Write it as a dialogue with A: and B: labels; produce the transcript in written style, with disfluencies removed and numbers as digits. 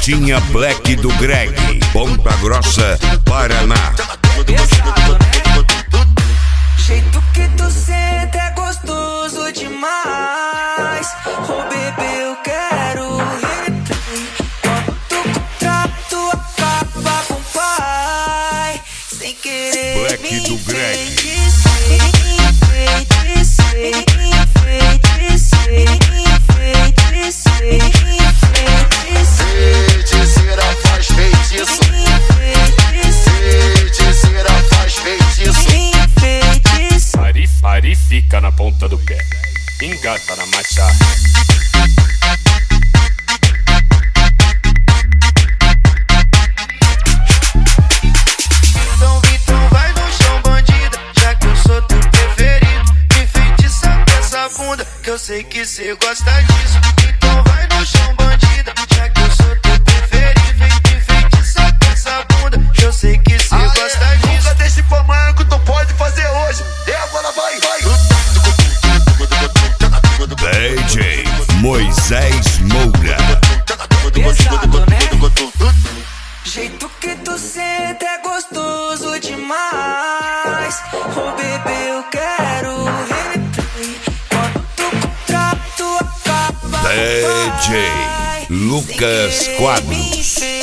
A: Festinha Black do Greg, Ponta Grossa, Paraná.
B: Pesado, né? Jeito que tu senta é gostoso demais. Oh bebê, eu quero replay. Quando o contrato acaba com o pai, sem querer
A: Black
B: me
A: do Greg.
C: Feiticeira faz feitiço. Feiticeira faz feitiço.
D: Ari fica na ponta do pé, engata na marcha.
C: Então vai no chão, bandida, já que eu sou teu preferido. Me feitiça dessa bunda, que eu sei que cê gosta disso. Então vai no chão, bandida, já que eu sou teu preferido. Me feitiça dessa bunda, que eu sei que cê gosta disso. Nunca deixe pra amanhã que tu pode fazer hoje. E agora vai, vai.
A: DJ Moisés Moura.
B: Pesado, né? Jeito que tu senta é gostoso demais. Oh bebê, eu quero replay. Quando o contrato acaba,
A: DJ Lucas Quadros.